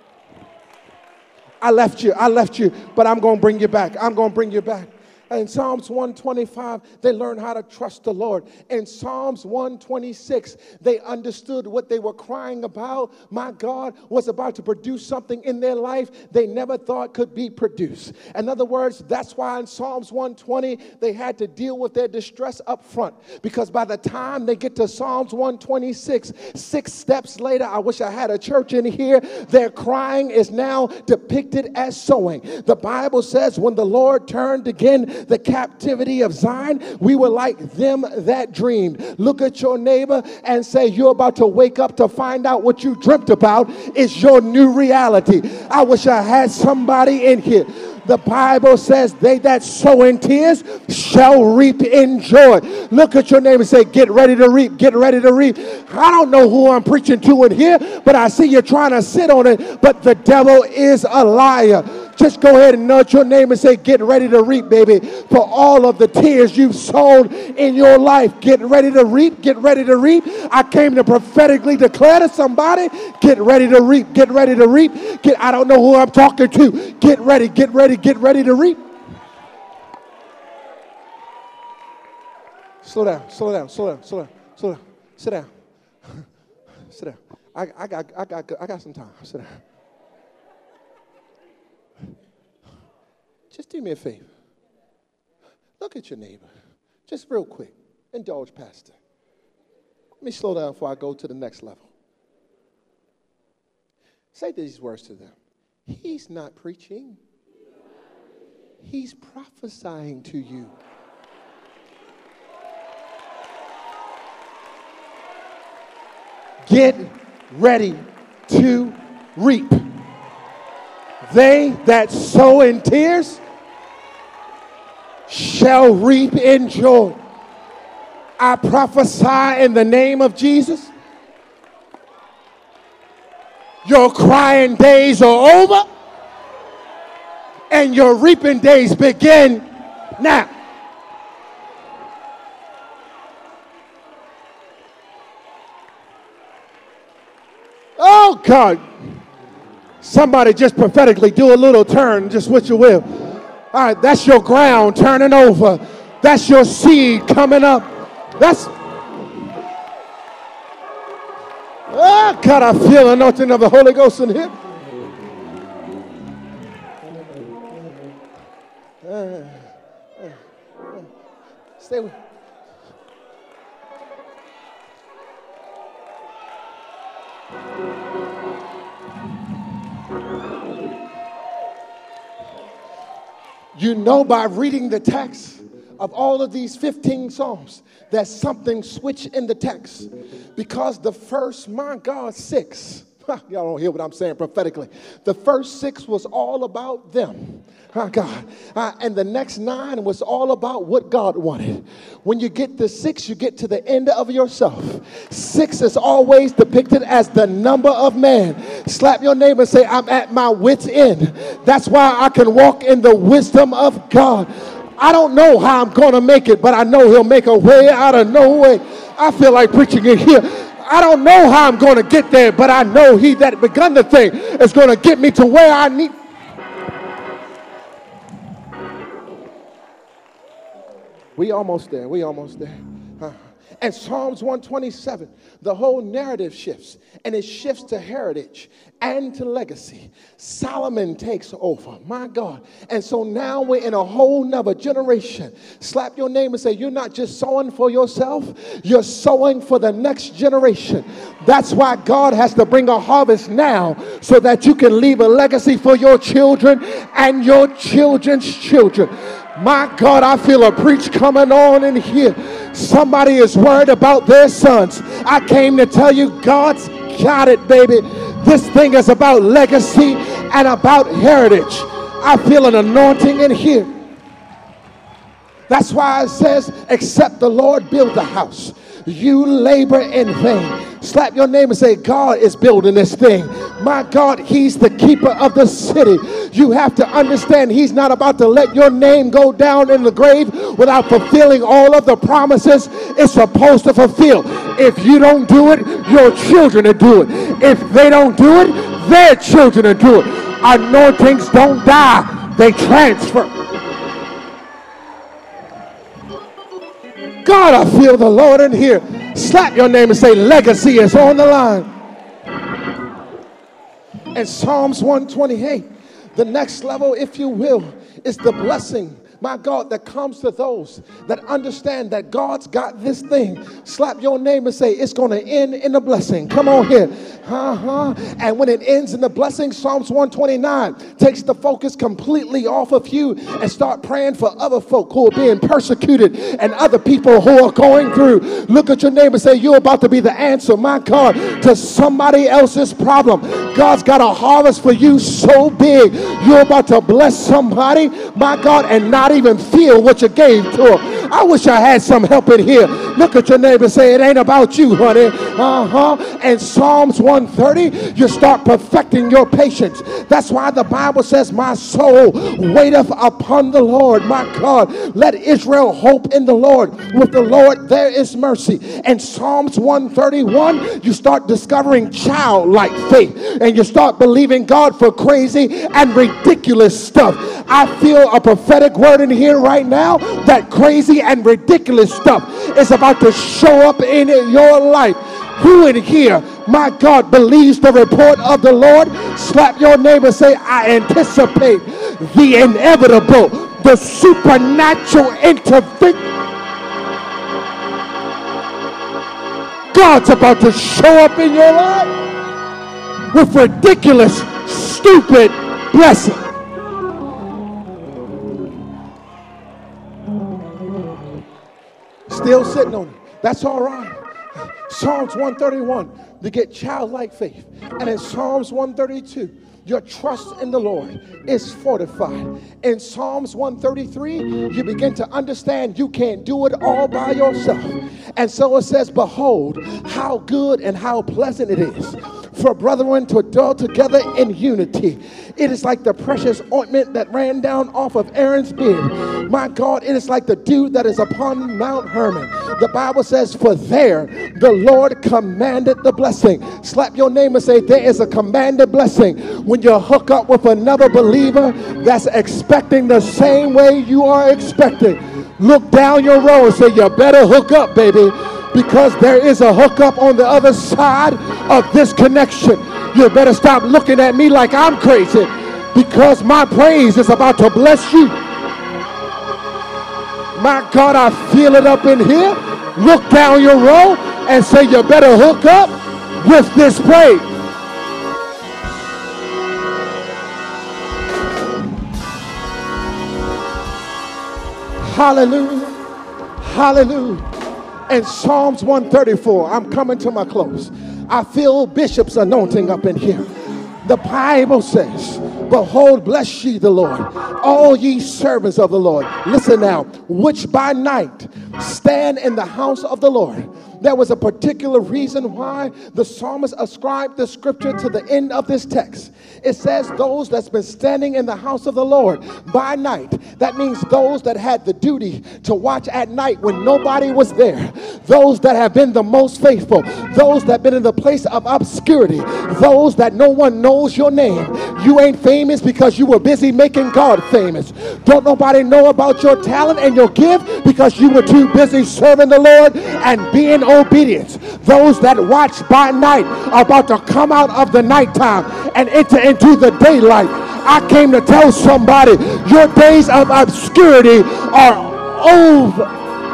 I left you, but I'm going to bring you back. I'm going to bring you back. In Psalms 125, they learned how to trust the Lord. In Psalms 126, they understood what they were crying about, my God, was about to produce something in their life they never thought could be produced. In other words, that's why in Psalms 120, they had to deal with their distress up front. Because by the time they get to Psalms 126, 6 steps later, I wish I had a church in here, their crying is now depicted as sowing. The Bible says when the Lord turned again the captivity of Zion, we were like them that dreamed. Look at your neighbor and say, you're about to wake up to find out what you dreamt about is your new reality. I wish I had somebody in here. The Bible says they that sow in tears shall reap in joy. Look at your neighbor and say, get ready to reap, get ready to reap. I don't know who I'm preaching to in here, but I see you're trying to sit on it, but the devil is a liar. Just go ahead and nudge your neighbor and say, get ready to reap, baby. For all of the tears you've sown in your life, get ready to reap, get ready to reap. I came to prophetically declare to somebody, get ready to reap, get ready to reap. I don't know who I'm talking to. Get ready, get ready, get ready to reap. Slow down, slow down, slow down, slow down, slow down. Sit down. Sit down. I got some time. Sit down. Just do me a favor. Look at your neighbor. Just real quick. Indulge, Pastor. Let me slow down before I go to the next level. Say these words to them. He's not preaching. He's prophesying to you. Get ready to reap. They that sow in tears shall shall reap in joy. I prophesy in the name of Jesus. Your crying days are over and your reaping days begin now. Oh God. Somebody just prophetically do a little turn, just what you will. All right, that's your ground turning over. That's your seed coming up. That's, oh God, I feel the anointing of the Holy Ghost in here. Stay with me. You know by reading the text of all of these 15 Psalms that something switched in the text. Because the first, my God, 6, y'all don't hear what I'm saying prophetically. The first 6 was all about them. Oh God. And the next 9 was all about what God wanted. When you get to 6, you get to the end of yourself. 6 is always depicted as the number of man. Slap your neighbor and say, I'm at my wit's end. That's why I can walk in the wisdom of God. I don't know how I'm going to make it, but I know he'll make a way out of no way. I feel like preaching in here. I don't know how I'm going to get there, but I know he that begun the thing is going to get me to where I need. We almost there. We almost there. And Psalms 127, the whole narrative shifts, and it shifts to heritage and to legacy. Solomon takes over, my God. And so now we're in a whole nother generation. Slap your name and say, you're not just sowing for yourself, you're sowing for the next generation. That's why God has to bring a harvest now so that you can leave a legacy for your children and your children's children. My God, I feel a preach coming on in here. Somebody is worried about their sons. I came to tell you, God's got it, baby. This thing is about legacy and about heritage. I feel an anointing in here. That's why it says, except the Lord build the house, you labor in vain. Slap your name and say, God is building this thing. My God, he's the keeper of the city. You have to understand he's not about to let your name go down in the grave without fulfilling all of the promises it's supposed to fulfill. If you don't do it, your children will do it. If they don't do it, their children will do it. Anointings don't die, they transfer. God, I feel the Lord in here. Slap your name and say, legacy is on the line. And Psalms 128, the next level, if you will, is the blessing, my God, that comes to those that understand that God's got this thing. Slap your name and say, it's going to end in a blessing. Come on here. And when it ends in the blessing, Psalms 129 takes the focus completely off of you and start praying for other folk who are being persecuted and other people who are going through. Look at your neighbor and say, you're about to be the answer, my God, to somebody else's problem. God's got a harvest for you so big. You're about to bless somebody, my God, and not even feel what you gave to them. I wish I had some help in here. Look at your neighbor and say, it ain't about you, honey. And Psalms 130, you start perfecting your patience. That's why the Bible says, my soul waiteth upon the Lord. My God, let Israel hope in the Lord. With the Lord there is mercy. And Psalms 131, you start discovering childlike faith, and you start believing God for crazy and ridiculous stuff. I feel a prophetic word in here right now that crazy and ridiculous stuff is about to show up in your life. Who in here, my God, believes the report of the Lord? Slap your neighbor and say, I anticipate the inevitable, the supernatural intervention. God's about to show up in your life with ridiculous, stupid blessing. Still sitting on it. That's all right. Psalms 131, to get childlike faith. And in Psalms 132, Your trust in the Lord is fortified. In Psalms 133, you begin to understand you can't do it all by yourself. And so it says, behold, how good and how pleasant it is for brethren to dwell together in unity. It is like the precious ointment that ran down off of Aaron's beard. My God, it is like the dew that is upon Mount Hermon. The Bible says, for there the Lord commanded the blessing. Slap your neighbor and say, there is a commanded blessing when you hook up with another believer that's expecting the same way you are expecting. Look down your row and say, you better hook up, baby, because there is a hookup on the other side of this connection. You better stop looking at me like I'm crazy, because my praise is about to bless you. My God, I feel it up in here. Look down your row and say, you better hook up with this praise. Hallelujah. Hallelujah. And Psalms 134, I'm coming to my close. I feel Bishop's anointing up in here. The Bible says, behold, bless ye the Lord, all ye servants of the Lord. Listen now, which by night stand in the house of the Lord. There was a particular reason why the psalmist ascribed the scripture to the end of this text. It says those that's been standing in the house of the Lord by night. That means those that had the duty to watch at night when nobody was there. Those that have been the most faithful. Those that have been in the place of obscurity. Those that no one knows your name. You ain't famous because you were busy making God famous. Don't nobody know about your talent and your gift because you were too busy serving the Lord and being obedient. Those that watch by night are about to come out of the nighttime and enter into the daylight. I came to tell somebody your days of obscurity are over.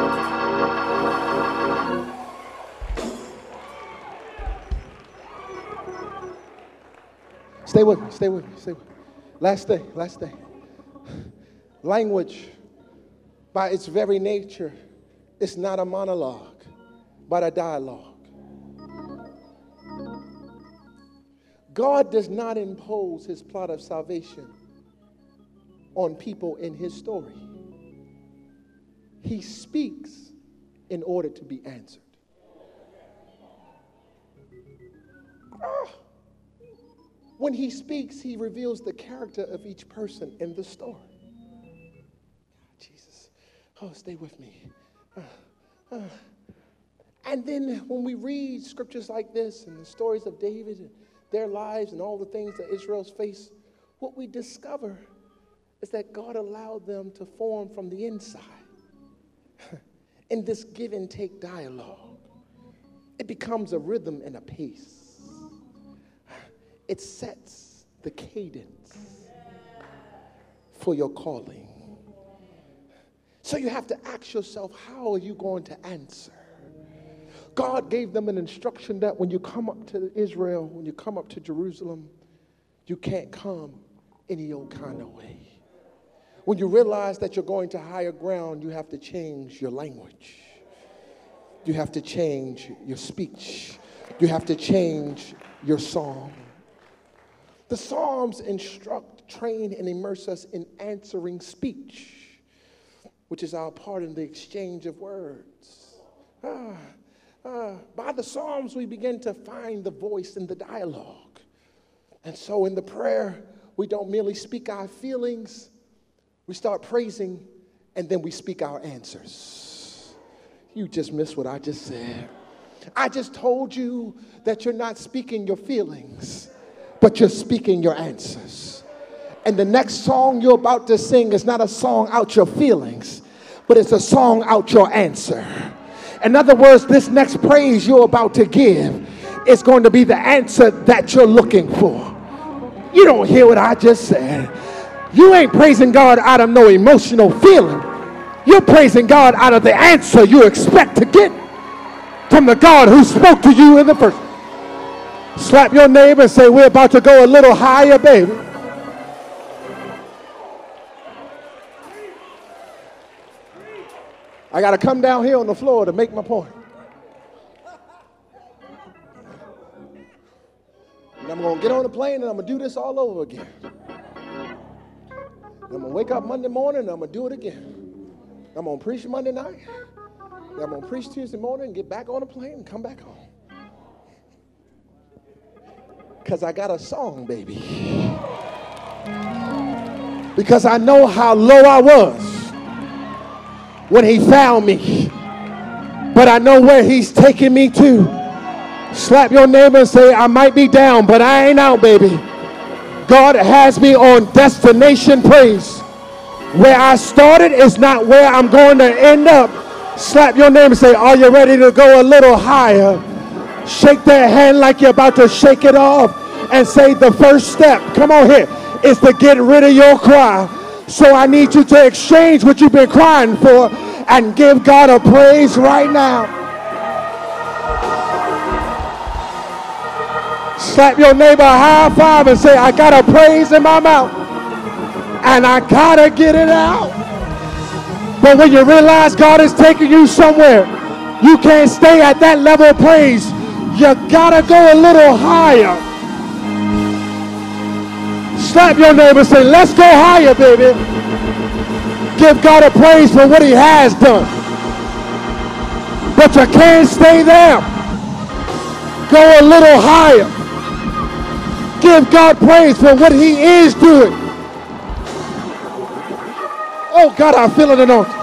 Stay with me, stay with me, stay with me. Last day. Language, by its very nature, is not a monologue, but a dialogue. God does not impose his plot of salvation on people in his story. He speaks in order to be answered. When he speaks, he reveals the character of each person in the story. Jesus. Oh, stay with me. And then when we read scriptures like this and the stories of David and their lives and all the things that Israel's faced, what we discover is that God allowed them to form from the inside in this give and take dialogue. It becomes a rhythm and a pace. It sets the cadence for your calling. So you have to ask yourself, how are you going to answer? God gave them an instruction that when you come up to Israel, when you come up to Jerusalem, you can't come any old kind of way. When you realize that you're going to higher ground, you have to change your language. You have to change your speech. You have to change your song. The Psalms instruct, train, and immerse us in answering speech, which is our part in the exchange of words. By the Psalms, we begin to find the voice in the dialogue. And so in the prayer, we don't merely speak our feelings. We start praising, and then we speak our answers. You just missed what I just said. I just told you that you're not speaking your feelings, but you're speaking your answers. And the next song you're about to sing is not a song out your feelings, but it's a song out your answer. In other words, this next praise you're about to give is going to be the answer that you're looking for. You don't hear what I just said. You ain't praising God out of no emotional feeling. You're praising God out of the answer you expect to get from the God who spoke to you in the first. Slap your neighbor and say, we're about to go a little higher, baby. I got to come down here on the floor to make my point. And I'm going to get on the plane and I'm going to do this all over again. I'm going to wake up Monday morning and I'm going to do it again. I'm going to preach Monday night. I'm going to preach Tuesday morning and get back on the plane and come back home. Because I got a song, baby. Because I know how low I was when he found me. But I know where he's taking me to. Slap your neighbor and say, I might be down, but I ain't out, baby. God has me on destination praise. Where I started is not where I'm going to end up. Slap your neighbor and say, are you ready to go a little higher? Shake their hand like you're about to shake it off and say the first step, come on here, is to get rid of your cry. So I need you to exchange what you've been crying for and give God a praise right now. Slap your neighbor a high five and say, I got a praise in my mouth and I gotta get it out. But when you realize God is taking you somewhere, you can't stay at that level of praise. You gotta go a little higher. Slap your neighbor and say, let's go higher, baby. Give God a praise for what he has done. But you can't stay there. Go a little higher. Give God praise for what he is doing. Oh God, I feel it anointing.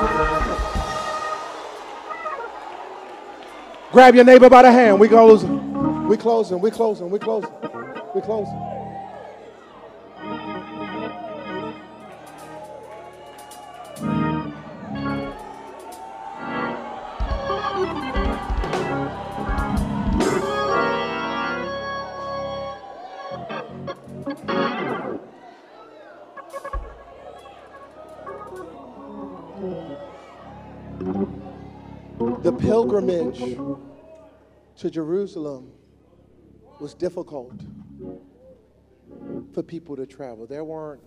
Grab your neighbor by the hand. We closing. We closing. We closing. We closing. We closing. The pilgrimage to Jerusalem was difficult for people to travel. There was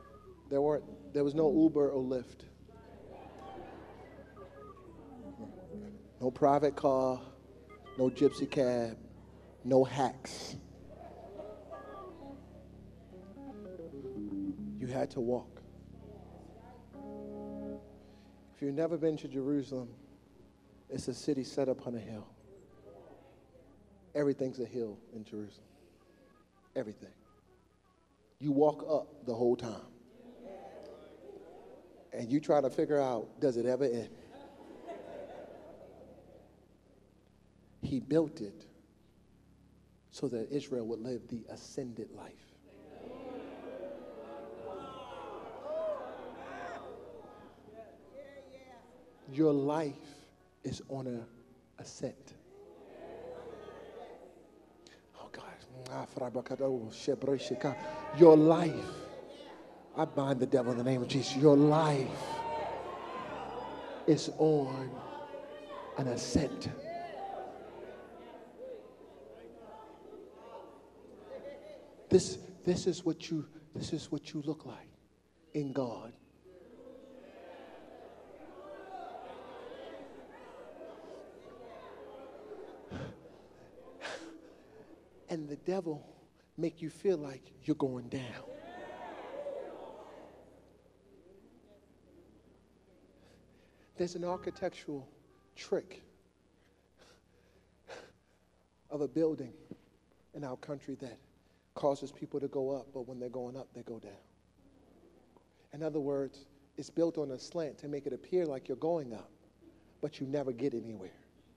no Uber or Lyft. No private car, no gypsy cab, no hacks. You had to walk. If you've never been to Jerusalem, it's a city set up on a hill. Everything's a hill in Jerusalem. Everything. You walk up the whole time. And you try to figure out, does it ever end? He built it so that Israel would live the ascended life. Your life is on an ascent. Oh God. Your life, I bind the devil in the name of Jesus. Your life is on an ascent. This is what you look like in God. And the devil make you feel like you're going down. There's an architectural trick of a building in our country that causes people to go up, but when they're going up, they go down. In other words, it's built on a slant to make it appear like you're going up, but you never get anywhere.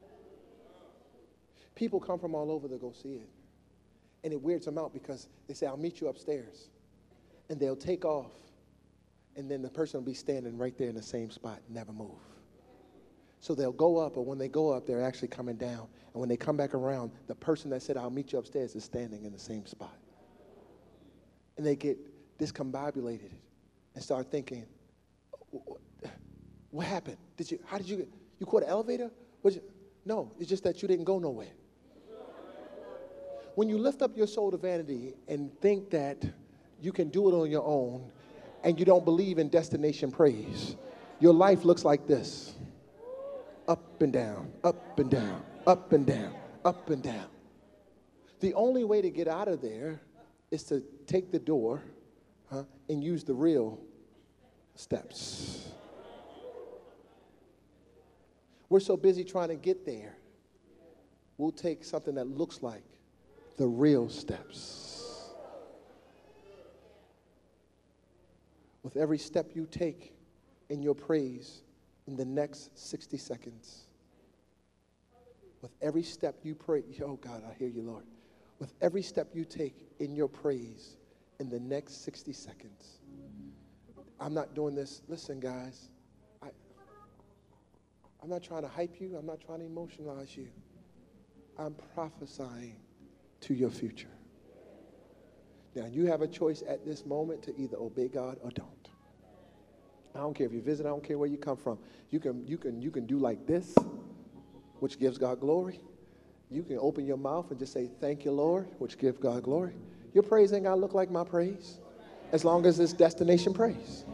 People come from all over to go see it. And it weirds them out because they say, I'll meet you upstairs. And they'll take off. And then the person will be standing right there in the same spot, never move. So they'll go up, but when they go up, they're actually coming down. And when they come back around, the person that said, I'll meet you upstairs is standing in the same spot. And they get discombobulated and start thinking, what happened? How did you caught an elevator? No, it's just that you didn't go nowhere. When you lift up your soul to vanity and think that you can do it on your own and you don't believe in destination praise, your life looks like this. Up and down, up and down, up and down, up and down. The only way to get out of there is to take the door and use the real steps. We're so busy trying to get there, we'll take something that looks like the real steps. With every step you take in your praise in the next 60 seconds, with every step you pray, oh God, I hear you, Lord. With every step you take in your praise in the next 60 seconds, I'm not doing this. Listen, guys, I'm not trying to hype you. I'm not trying to emotionalize you. I'm prophesying to your future. Now, you have a choice at this moment to either obey God or don't. I don't care if you visit. I don't care where you come from. You can do like this, which gives God glory. You can open your mouth and just say, thank you, Lord, which gives God glory. Your praise ain't got to look like my praise, as long as it's destination praise.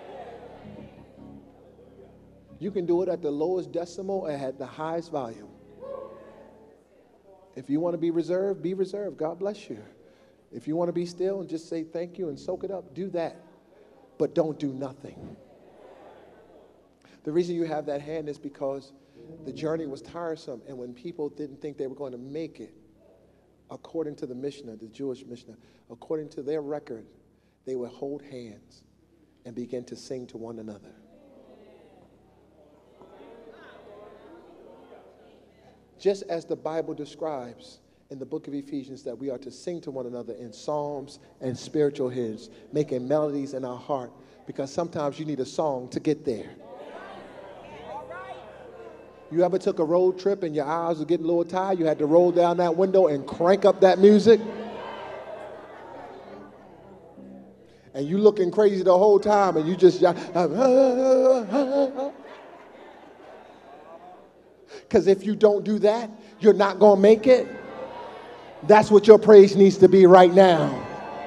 You can do it at the lowest decimal or at the highest volume. If you want to be reserved, be reserved. God bless you. If you want to be still and just say thank you and soak it up, do that. But don't do nothing. The reason you have that hand is because the journey was tiresome, and when people didn't think they were going to make it, according to the Mishnah, the Jewish Mishnah, according to their record, they would hold hands and begin to sing to one another. Just as the Bible describes in the book of Ephesians that we are to sing to one another in psalms and spiritual hymns, making melodies in our heart, because sometimes you need a song to get there. You ever took a road trip and your eyes were getting a little tired? You had to roll down that window and crank up that music? And you looking crazy the whole time, and you just... Because if you don't do that, you're not going to make it. That's what your praise needs to be right now.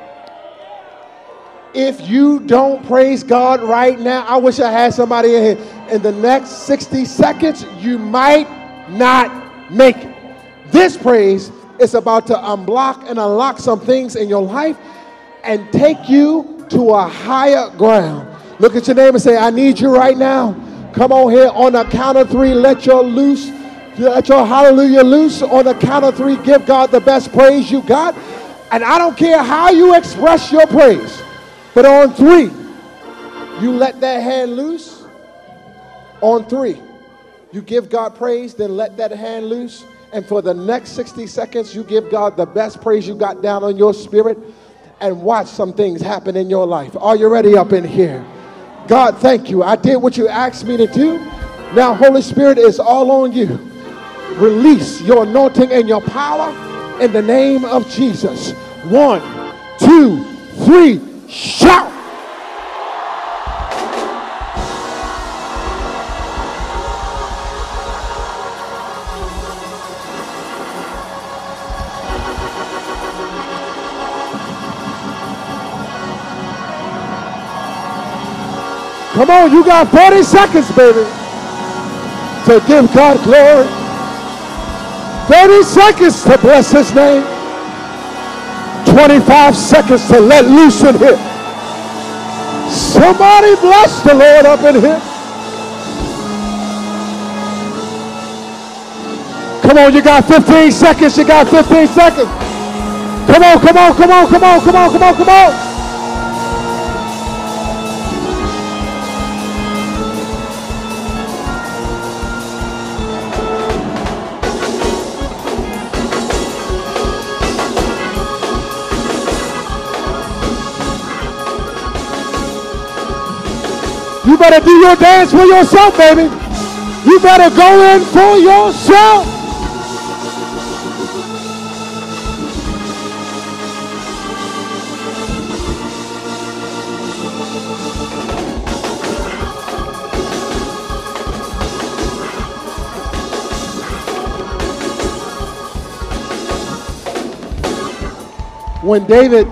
If you don't praise God right now, I wish I had somebody in here. In the next 60 seconds, you might not make it. This praise is about to unblock and unlock some things in your life and take you to a higher ground. Look at your neighbor and say, I need you right now. Come on here on the count of three. Let your hallelujah loose. On the count of three, give God the best praise you got. And I don't care how you express your praise, but on three, you let that hand loose. On three, you give God praise, then let that hand loose. And for the next 60 seconds, you give God the best praise you got down on your spirit, and watch some things happen in your life. Are you ready up in here? God, thank you. I did what you asked me to do. Now, Holy Spirit, is all on you. Release your anointing and your power in the name of Jesus. 1, 2, 3, shout. Come on, you got 40 seconds, baby, to give God glory. 30 seconds to bless his name. 25 seconds to let loose in here. Somebody bless the Lord up in here. Come on, you got 15 seconds. You got 15 seconds. Come on, come on, come on, come on, come on, come on, come on. You better do your dance for yourself, baby. You better go in for yourself. When David,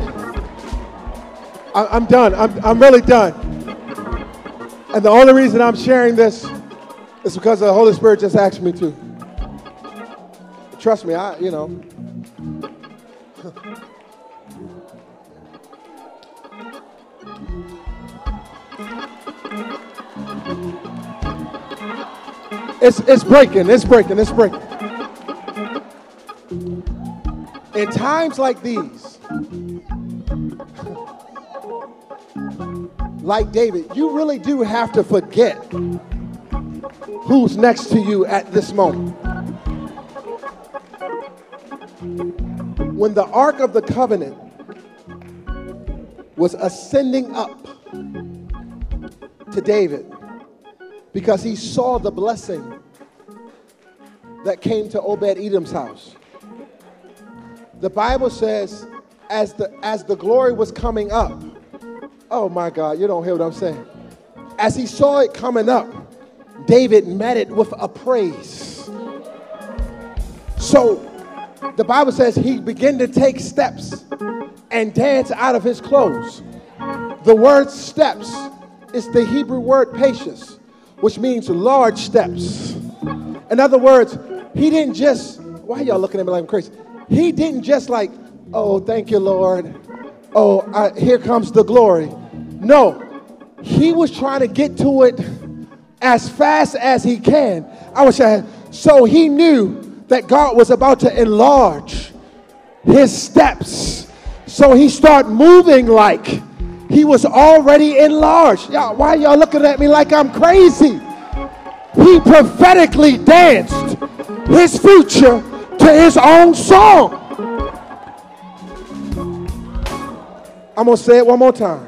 I'm done. I'm really done. And the only reason I'm sharing this is because the Holy Spirit just asked me to. Trust me, It's breaking. In times like these, like David, you really do have to forget who's next to you at this moment. When the Ark of the Covenant was ascending up to David, because he saw the blessing that came to Obed-Edom's house. The Bible says, as the glory was coming up, oh my God, you don't hear what I'm saying. As he saw it coming up, David met it with a praise. So the Bible says he began to take steps and dance out of his clothes. The word steps is the Hebrew word patience, which means large steps. In other words, he didn't just, why y'all looking at me like I'm crazy? He didn't just like, oh, thank you, Lord. Oh, here comes the glory. No, he was trying to get to it as fast as he can. So he knew that God was about to enlarge his steps. So he started moving like he was already enlarged. Y'all, why y'all looking at me like I'm crazy? He prophetically danced his future to his own song. I'm going to say it one more time.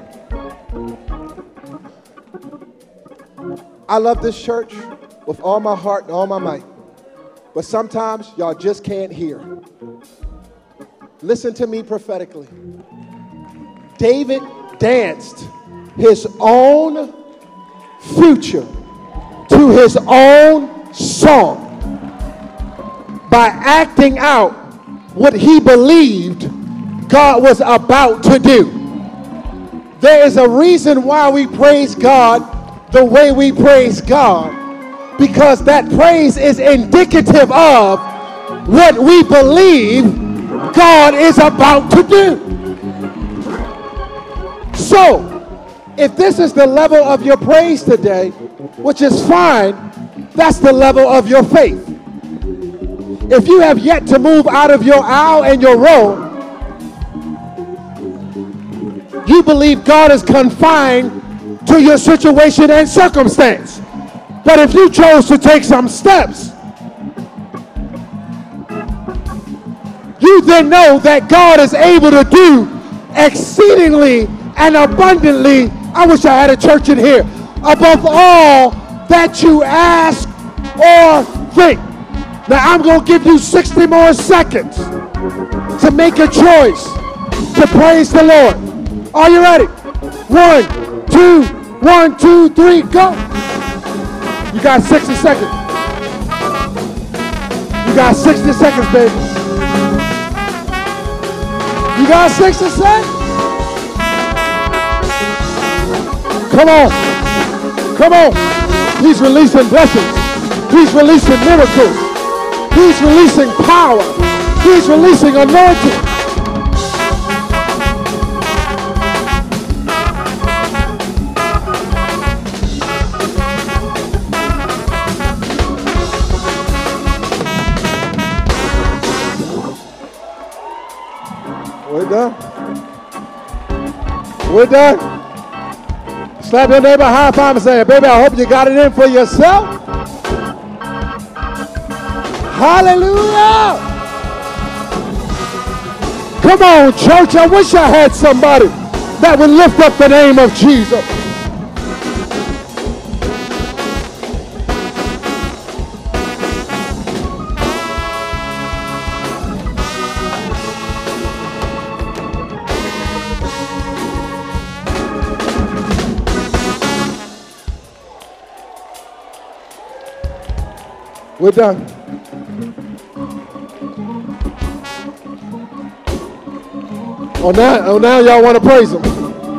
I love this church with all my heart and all my might. But sometimes y'all just can't hear. Listen to me prophetically. David danced his own future to his own song by acting out what he believed God was about to do. There is a reason why we praise God the way we praise God, because that praise is indicative of what we believe God is about to do. So, if this is the level of your praise today, which is fine, that's the level of your faith. If you have yet to move out of your aisle and your row, you believe God is confined to your situation and circumstance. But if you chose to take some steps, you then know that God is able to do exceedingly and abundantly, I wish I had a church in here, above all that you ask or think. Now I'm going to give you 60 more seconds to make a choice to praise the Lord. Are you ready? 1, 2, 1, 2, 3, go. You got 60 seconds. You got 60 seconds, baby. You got 60 seconds? Come on. Come on. He's releasing blessings. He's releasing miracles. He's releasing power. He's releasing anointing. We're done. We're done. Slap your neighbor high five and say, baby, I hope you got it in for yourself. Hallelujah. Come on, church. I wish I had somebody that would lift up the name of Jesus. We're done. Oh, now y'all want to praise him.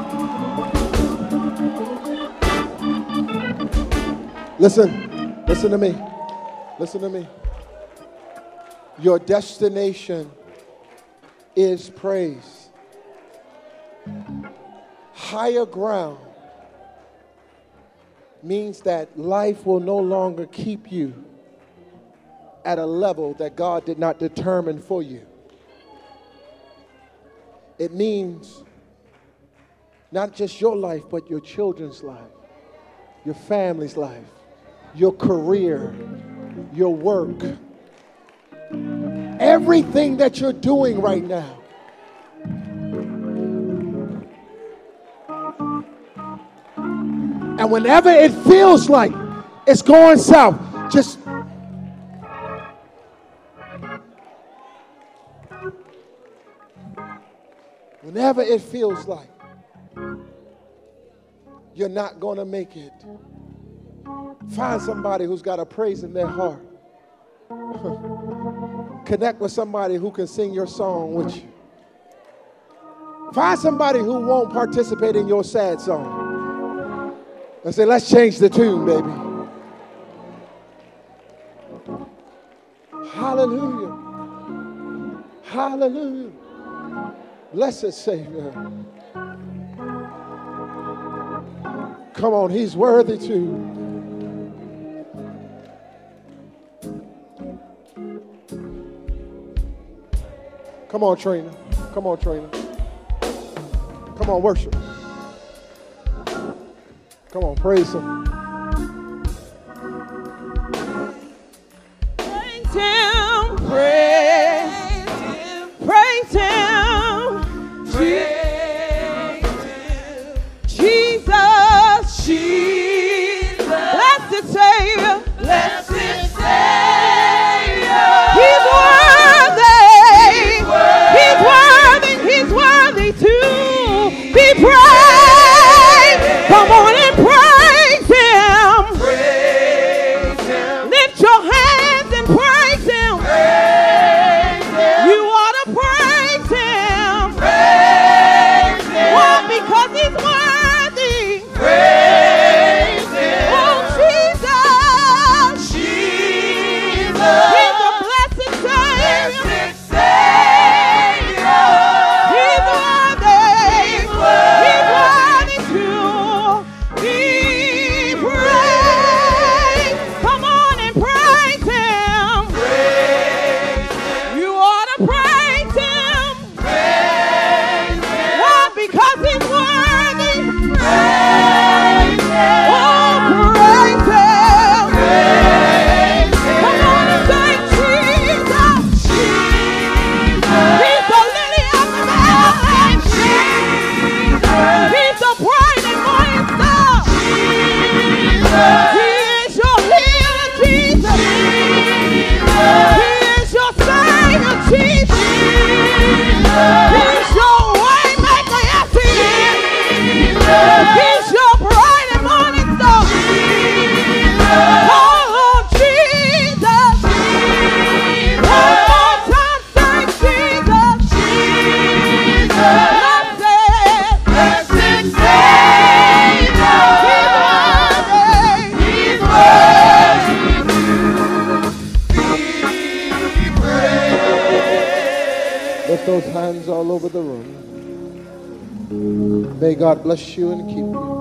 Listen to me. Listen to me. Your destination is praise. Higher ground means that life will no longer keep you at a level that God did not determine for you. It means not just your life, but your children's life, your family's life, your career, your work, everything that you're doing right now. And whenever it feels like it's going south, just whenever it feels like you're not going to make it, find somebody who's got a praise in their heart. Connect with somebody who can sing your song with you. Find somebody who won't participate in your sad song. And say, let's change the tune, baby. Hallelujah. Hallelujah. Blessed Savior. Come on, he's worthy too. Come on, Trina. Come on, Trina. Come on, worship. Come on, praise him. Praise him. Praise him. Praise him. Praise him. Jesus. Jesus. Blessed Savior. Blessed Savior. He's worthy. He's worthy to be praised. Come on and praise him. Praise him. Lift your hands and praise him. Praise him. You ought to praise him. Praise him. Why? Because he's worthy. Praise him. Oh, Jesus. Jesus. He's a blessed Savior. Blessed Savior. He's worthy. He's worthy to be praised. Come on and praise him. Praise him. You ought to praise him. Praise him. Why? Because he's worthy. Praise him. Oh, praise him. Praise him. Come on and say Jesus. Jesus. He's the lily of the valley. Jesus. He's the bright and morning star. Jesus. He is your healer, Jesus. Jesus. He is your savior, Jesus. Jesus. He is your way maker, yes he is. Jesus. He's your bright and morning star. Jesus. Call on Jesus. Jesus. One more time, say Jesus. Jesus. Blessed Savior. He's worthy. Lift those hands all over the room. May God bless you and keep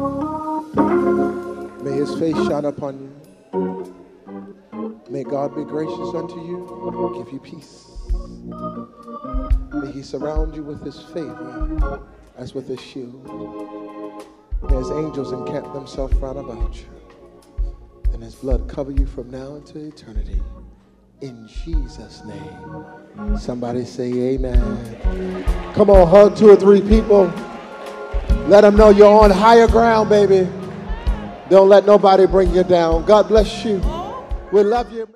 you. May his face shine upon you. May God be gracious unto you, give you peace. May he surround you with his favor as with a shield. May his angels encamp themselves round about you. And his blood cover you from now into eternity. In Jesus' name. Somebody say amen. Come on, hug 2 or 3 people. Let them know you're on higher ground, baby. Don't let nobody bring you down. God bless you. We love you.